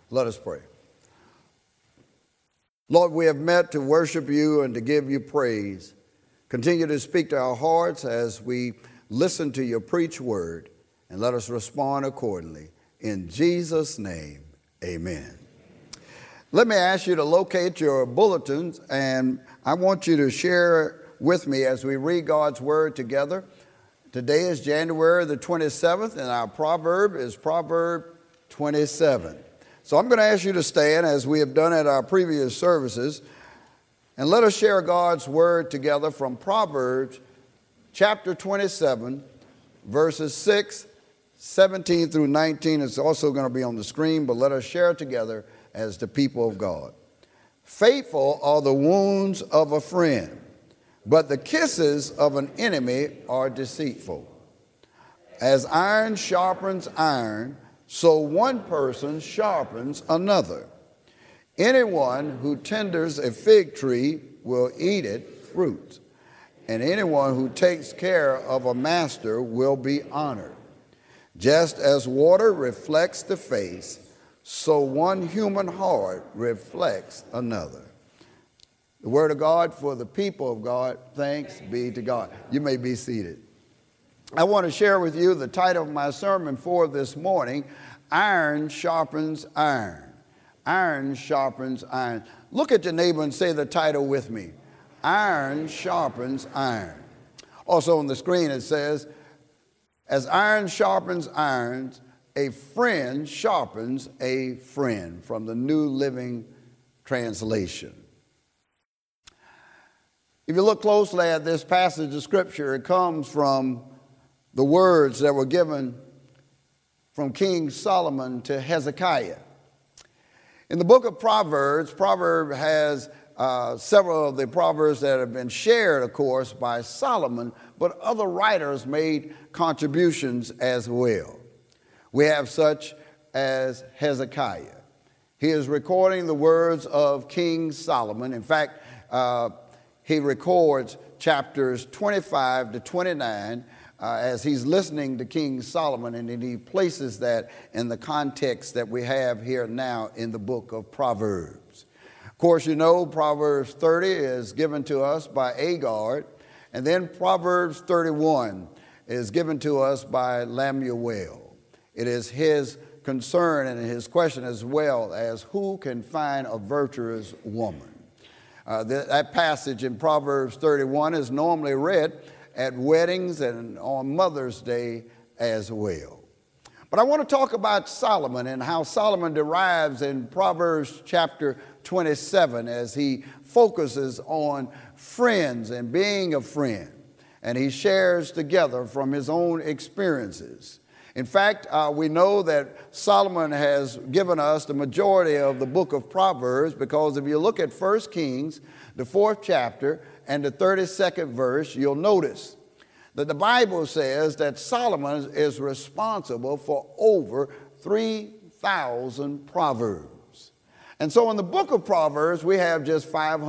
Let us pray. Lord, we have met to worship you and to give you praise. Continue to speak to our hearts as we listen to your preached word, and let us respond accordingly. In Jesus' name, amen. Let me ask you to locate your bulletins, and I want you to share with me as we read God's word together. Today is January the 27th, and our proverb is Proverb 27. So I'm going to ask you to stand as we have done at our previous services, and let us share God's word together from Proverbs chapter 27, verses 6, 17 through 19. It's also going to be on the screen, but let us share together as the people of God. Faithful are the wounds of a friend, but the kisses of an enemy are deceitful. As iron sharpens iron, so one person sharpens another. Anyone who tenders a fig tree will eat its fruit, and anyone who takes care of a master will be honored. Just as water reflects the face, so one human heart reflects another. The word of God for the people of God. Thanks be to God. You may be seated. I want to share with you the title of my sermon for this morning, Iron Sharpens Iron. Iron sharpens iron. Look at your neighbor and say the title with me. Iron sharpens iron. Also on the screen it says, as iron sharpens iron, a friend sharpens a friend, from the New Living Translation. If you look closely at this passage of Scripture, it comes from the words that were given from King Solomon to Hezekiah. In the book of Proverbs, Proverbs has several of the Proverbs that have been shared, of course, by Solomon, but other writers made contributions as well. We have such as Hezekiah. He is recording the words of King Solomon. In fact, he records chapters 25 to 29 as he's listening to King Solomon, and then he places that in the context that we have here now in the book of Proverbs. Of course, you know Proverbs 30 is given to us by Agar, and then Proverbs 31 is given to us by Lemuel. It is his concern and his question as well as who can find a virtuous woman. That passage in Proverbs 31 is normally read at weddings and on Mother's Day as well. But I want to talk about Solomon and how Solomon derives in Proverbs chapter 27 as he focuses on friends and being a friend. And he shares together from his own experiences. In fact, we know that Solomon has given us the majority of the book of Proverbs, because if you look at 1 Kings, the 4th chapter, and the 32nd verse, you'll notice that the Bible says that Solomon is responsible for over 3,000 proverbs. And so in the book of Proverbs, we have just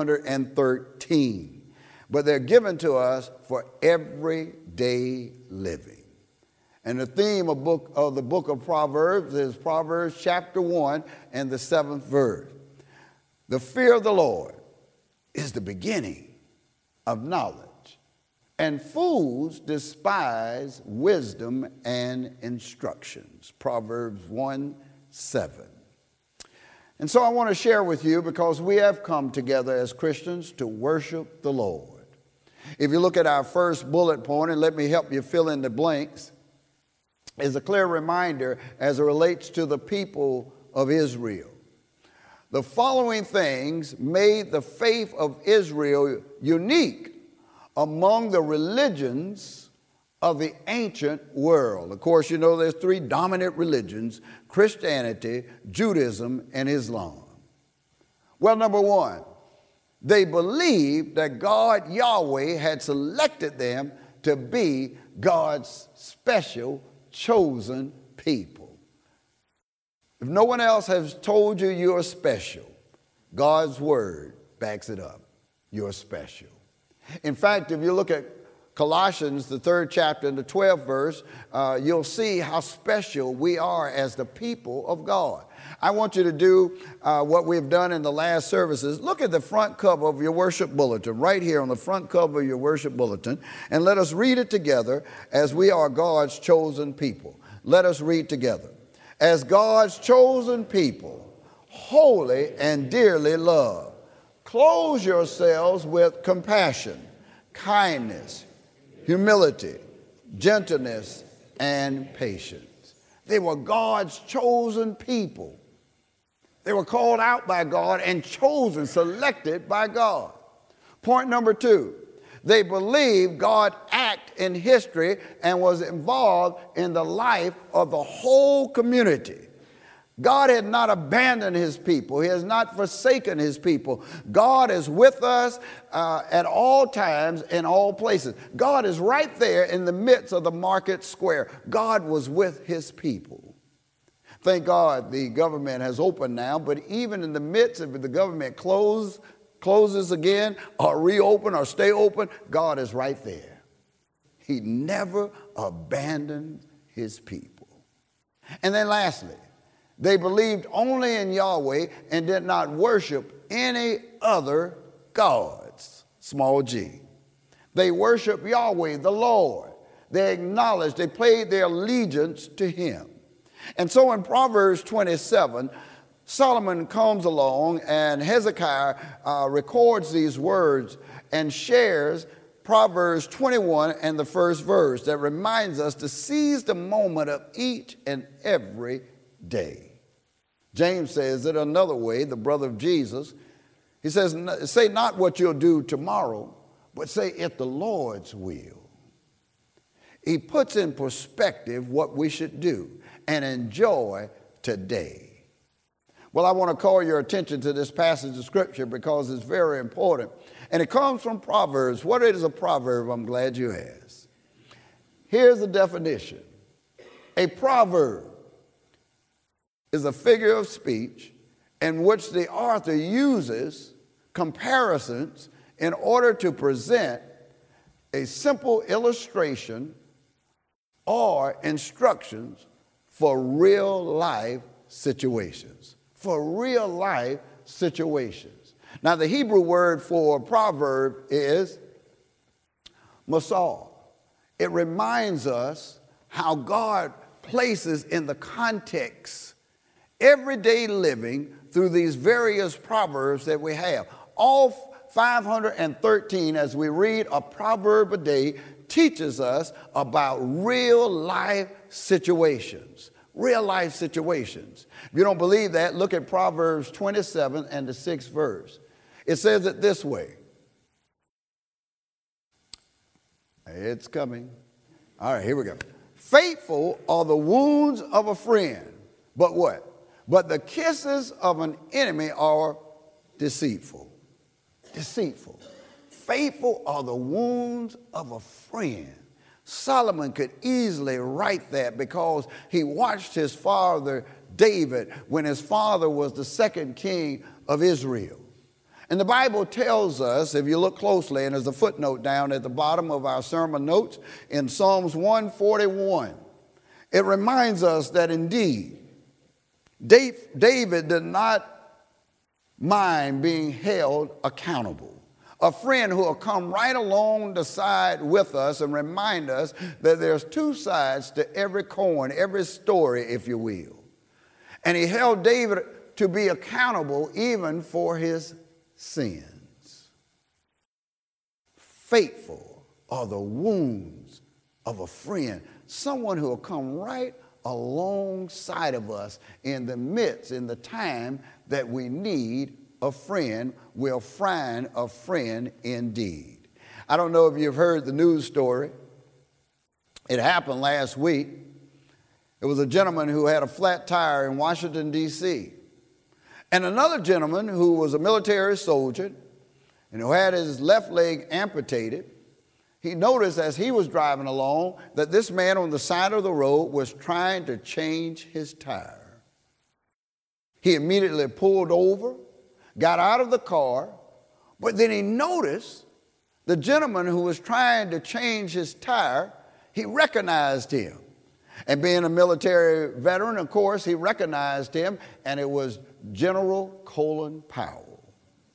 513, but they're given to us for everyday living. And the theme of the book of Proverbs is Proverbs chapter 1 and the 7th verse. The fear of the Lord is the beginning of knowledge, and fools despise wisdom and instructions. Proverbs 1:7. And so I want to share with you, because we have come together as Christians to worship the Lord. If you look at our first bullet point, and let me help you fill in the blanks, is a clear reminder as it relates to the people of Israel. The following things made the faith of Israel unique among the religions of the ancient world. Of course, you know there's three dominant religions: Christianity, Judaism, and Islam. Well, number one, they believed that God, Yahweh, had selected them to be God's special chosen people. If no one else has told you you're special, God's word backs it up. You're special. In fact, if you look at Colossians, the 3rd chapter and the 12th verse, you'll see how special we are as the people of God. I want you to do what we've done in the last services. Look at the front cover of your worship bulletin, right here on the front cover of your worship bulletin, and let us read it together as we are God's chosen people. Let us read together. As God's chosen people, holy and dearly loved, clothe yourselves with compassion, kindness, humility, gentleness, and patience. They were God's chosen people. They were called out by God and chosen, selected by God. Point number 2, they believed God acted in history and was involved in the life of the whole community. God had not abandoned his people. He has not forsaken his people. God is with us at all times, in all places. God is right there in the midst of the market square. God was with his people. Thank God the government has opened now, but even in the midst of the government closes again or reopen or stay open, God is right there. He never abandoned his people. And then lastly, they believed only in Yahweh and did not worship any other gods, small g. They worshiped Yahweh, the Lord. They acknowledged, they paid their allegiance to him. And so in Proverbs 27, Solomon comes along and Hezekiah records these words and shares Proverbs 21 and the first verse that reminds us to seize the moment of each and every day. James says it another way, the brother of Jesus. He says, say not what you'll do tomorrow, but say if the Lord's will. He puts in perspective what we should do and enjoy today. Well, I want to call your attention to this passage of Scripture because it's very important. And it comes from Proverbs. What is a proverb? I'm glad you asked. Here's the definition. A proverb is a figure of speech in which the author uses comparisons in order to present a simple illustration or instructions for real life situations. For real life situations. Now, the Hebrew word for proverb is masal. It reminds us how God places in the context everyday living through these various proverbs that we have. All 513, as we read a proverb a day, teaches us about real life situations. Real life situations. If you don't believe that, look at Proverbs 27 and the 6th verse. It says it this way. It's coming. All right, here we go. Faithful are the wounds of a friend, but what? But the kisses of an enemy are deceitful. Deceitful. Faithful are the wounds of a friend. Solomon could easily write that because he watched his father David when his father was the second king of Israel. And the Bible tells us, if you look closely, and there's a footnote down at the bottom of our sermon notes in Psalms 141, it reminds us that indeed David did not mind being held accountable. A friend who will come right along the side with us and remind us that there's two sides to every coin, every story, if you will. And he held David to be accountable even for his sins. Faithful are the wounds of a friend, someone who will come right alongside of us in the midst, in the time that we need a friend. Will find a friend indeed. I don't know if you've heard the news story. It happened last week. It was a gentleman who had a flat tire in Washington, D.C. And another gentleman who was a military soldier and who had his left leg amputated, he noticed as he was driving along that this man on the side of the road was trying to change his tire. He immediately pulled over, got out of the car, but then he noticed The gentleman who was trying to change his tire, he recognized him. And being a military veteran, of course, he recognized him, and it was General Colin Powell,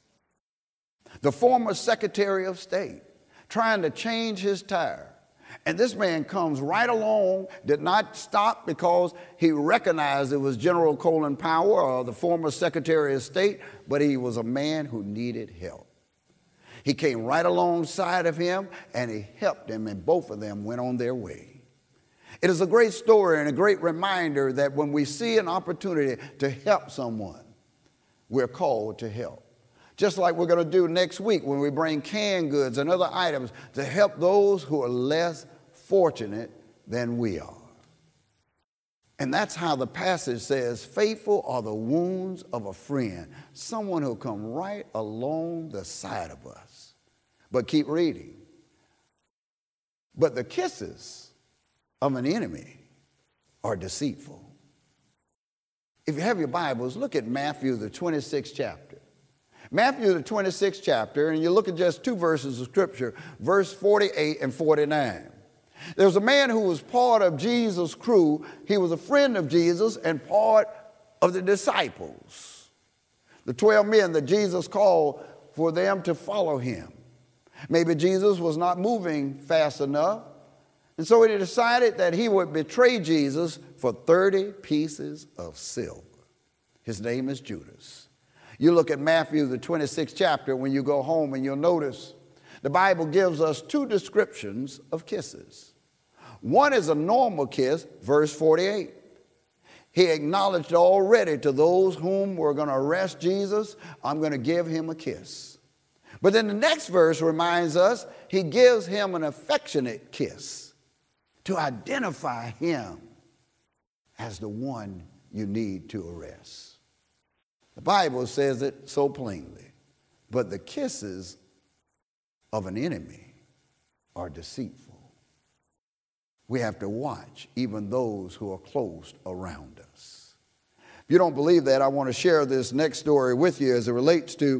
the former Secretary of State, trying to change his tire. And this man comes right along, did not stop because he recognized it was General Colin Powell or the former Secretary of State, but he was a man who needed help. He came right alongside of him and he helped him, and both of them went on their way. It is a great story and a great reminder that when we see an opportunity to help someone, we're called to help. Just like we're going to do next week when we bring canned goods and other items to help those who are less fortunate than we are. And that's how the passage says, faithful are the wounds of a friend, someone who'll come right along the side of us. But keep reading. But the kisses of an enemy are deceitful. If you have your Bibles, look at Matthew, the 26th chapter. Matthew, the 26th chapter, and you look at just two verses of Scripture, verse 48 and 49. There was a man who was part of Jesus' crew. He was a friend of Jesus and part of the disciples, the 12 men that Jesus called for them to follow him. Maybe Jesus was not moving fast enough, and so he decided that he would betray Jesus for 30 pieces of silver. His name is Judas. You look at Matthew, the 26th chapter, when you go home, and you'll notice the Bible gives us two descriptions of kisses. One is a normal kiss, verse 48. He acknowledged already to those whom were going to arrest Jesus, I'm going to give him a kiss. But then the next verse reminds us he gives him an affectionate kiss to identify him as the one you need to arrest. The Bible says it so plainly, but the kisses of an enemy are deceitful. We have to watch even those who are close around us. If you don't believe that, I want to share this next story with you as it relates to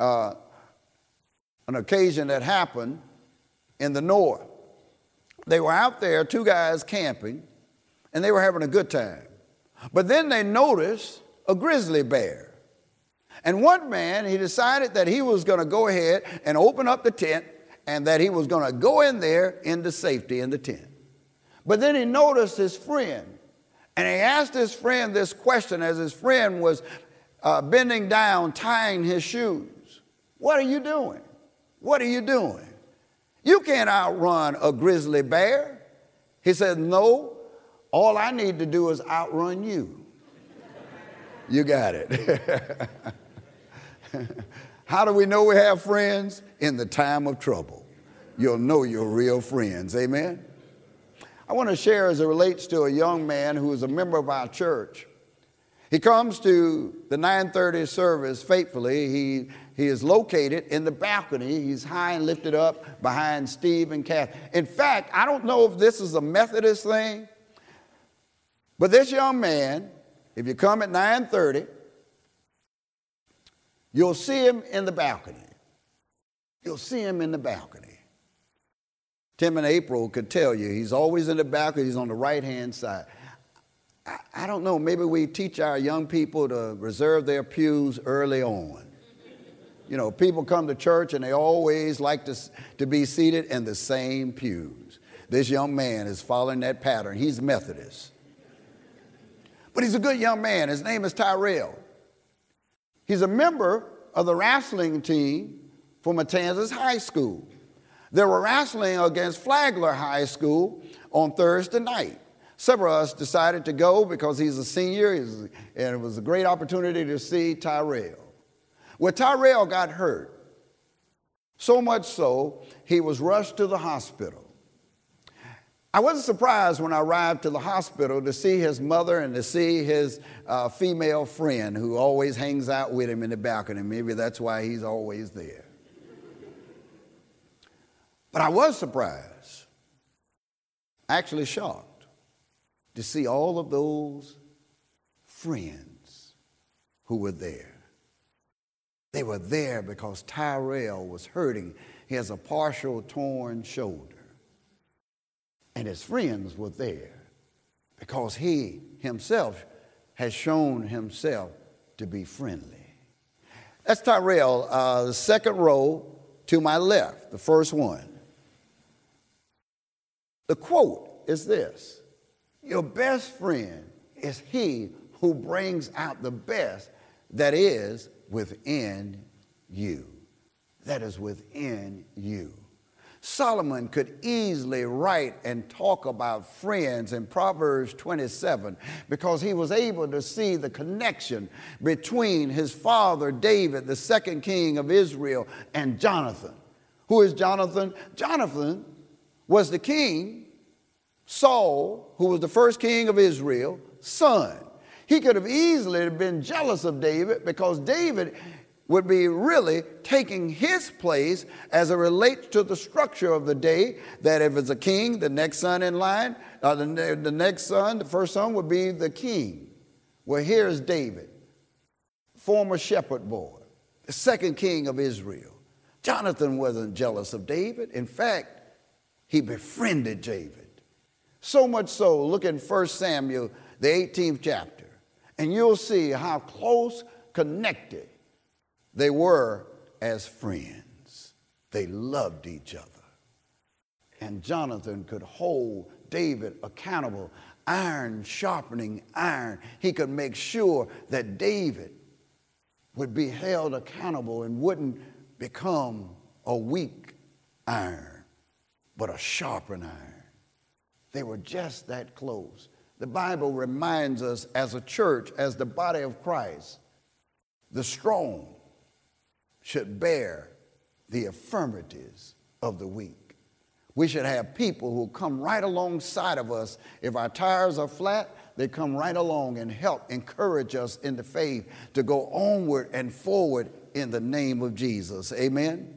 an occasion that happened in the north. They were out there, two guys camping, and they were having a good time. But then they noticed a grizzly bear. And one man, he decided that he was going to go ahead and open up the tent and that he was going to go in there into safety in the tent. But then he noticed his friend, and he asked his friend this question as his friend was bending down, tying his shoes. What are you doing? What are you doing? You can't outrun a grizzly bear. He said, no, all I need to do is outrun you. You got it. How do we know we have friends? In the time of trouble. You'll know your real friends. Amen? I want to share as it relates to a young man who is a member of our church. He comes to the 9:30 service faithfully. He is located in the balcony. He's high and lifted up behind Steve and Kath. In fact, I don't know if this is a Methodist thing, but this young man, if you come at 9:30, you'll see him in the balcony. You'll see him in the balcony. Tim and April could tell you, he's always in the balcony. He's on the right-hand side. I don't know, maybe we teach our young people to reserve their pews early on. You know, people come to church and they always like to be seated in the same pews. This young man is following that pattern. He's Methodist. But he's a good young man. His name is Tyrell. He's a member of the wrestling team for Matanzas High School. They were wrestling against Flagler High School on Thursday night. Several of us decided to go because he's a senior, and it was a great opportunity to see Tyrell. Well, Tyrell got hurt, so much so he was rushed to the hospital. I wasn't surprised when I arrived to the hospital to see his mother and to see his female friend who always hangs out with him in the balcony. Maybe that's why he's always there. But I was surprised, actually shocked, to see all of those friends who were there. They were there because Tyrell was hurting. He has a partial torn shoulder. And his friends were there because he himself has shown himself to be friendly. That's Tyrell, the second row to my left, the first one. The quote is this: your best friend is he who brings out the best that is within you. That is within you. Solomon could easily write and talk about friends in Proverbs 27 because he was able to see the connection between his father David, the second king of Israel, and Jonathan. Who is Jonathan? Jonathan was the king, Saul, who was the first king of Israel, son. He could have easily been jealous of David because David would be really taking his place as it relates to the structure of the day, that if it's a king, the next son in line, the next son, the first son would be the king. Well, here's David, former shepherd boy, the second king of Israel. Jonathan wasn't jealous of David. In fact, he befriended David. So much so, look in 1 Samuel, the 18th chapter, and you'll see how close connected they were as friends. They loved each other. And Jonathan could hold David accountable, iron sharpening iron. He could make sure that David would be held accountable and wouldn't become a weak iron, but a sharpened iron. They were just that close. The Bible reminds us as a church, as the body of Christ, the strong should bear the infirmities of the weak. We should have people who come right alongside of us. If our tires are flat, they come right along and help encourage us in the faith to go onward and forward in the name of Jesus. Amen?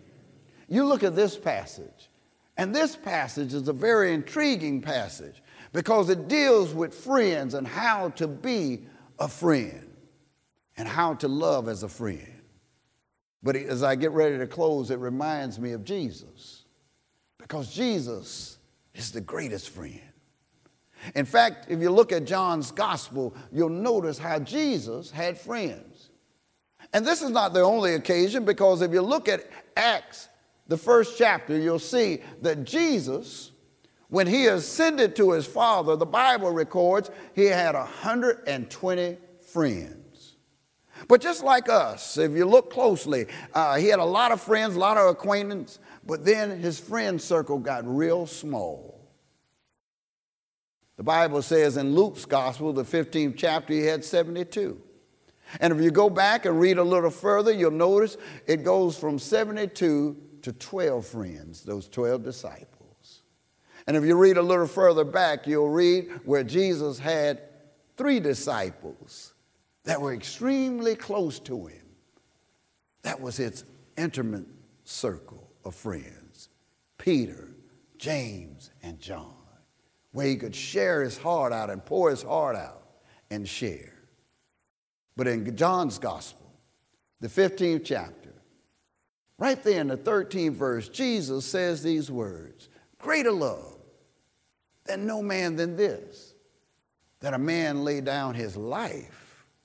You look at this passage, and this passage is a very intriguing passage because it deals with friends and how to be a friend and how to love as a friend. But as I get ready to close, it reminds me of Jesus, because Jesus is the greatest friend. In fact, if you look at John's gospel, you'll notice how Jesus had friends. And this is not the only occasion, because if you look at Acts, the first chapter, you'll see that Jesus, when he ascended to his Father, the Bible records he had 120 friends. But just like us, if you look closely, he had a lot of friends, a lot of acquaintances, but then his friend circle got real small. The Bible says in Luke's gospel, the 15th chapter, he had 72. And if you go back and read a little further, you'll notice it goes from 72 to 12 friends, those 12 disciples. And if you read a little further back, you'll read where Jesus had 3 disciples that were extremely close to him. That was his intimate circle of friends, Peter, James, and John, where he could share his heart out and pour his heart out and share. But in John's gospel, the 15th chapter, right there in the 13th verse, Jesus says these words: greater love than no man than this, that a man lay down his life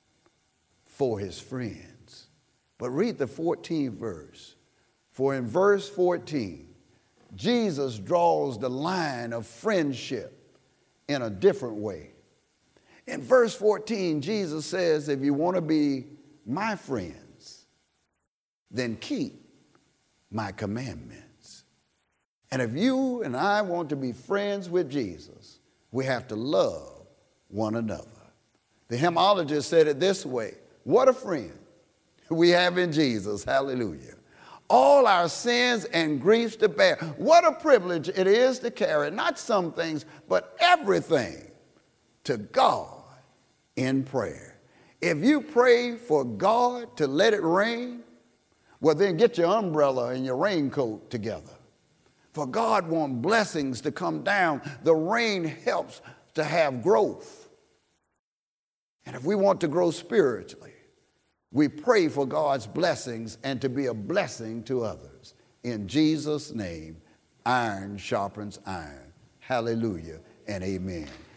for his friends. But read the 14th verse. For in verse 14, Jesus draws the line of friendship in a different way. In verse 14, Jesus says, if you want to be my friends, then keep my commandments. And if you and I want to be friends with Jesus, we have to love one another. The hymnologist said it this way: what a friend we have in Jesus. Hallelujah. All our sins and griefs to bear. What a privilege it is to carry not some things, but everything to God in prayer. If you pray for God to let it rain, well, then get your umbrella and your raincoat together. For God wants blessings to come down. The rain helps to have growth. And if we want to grow spiritually, We pray for God's blessings and to be a blessing to others. In Jesus' name, iron sharpens iron. Hallelujah and amen.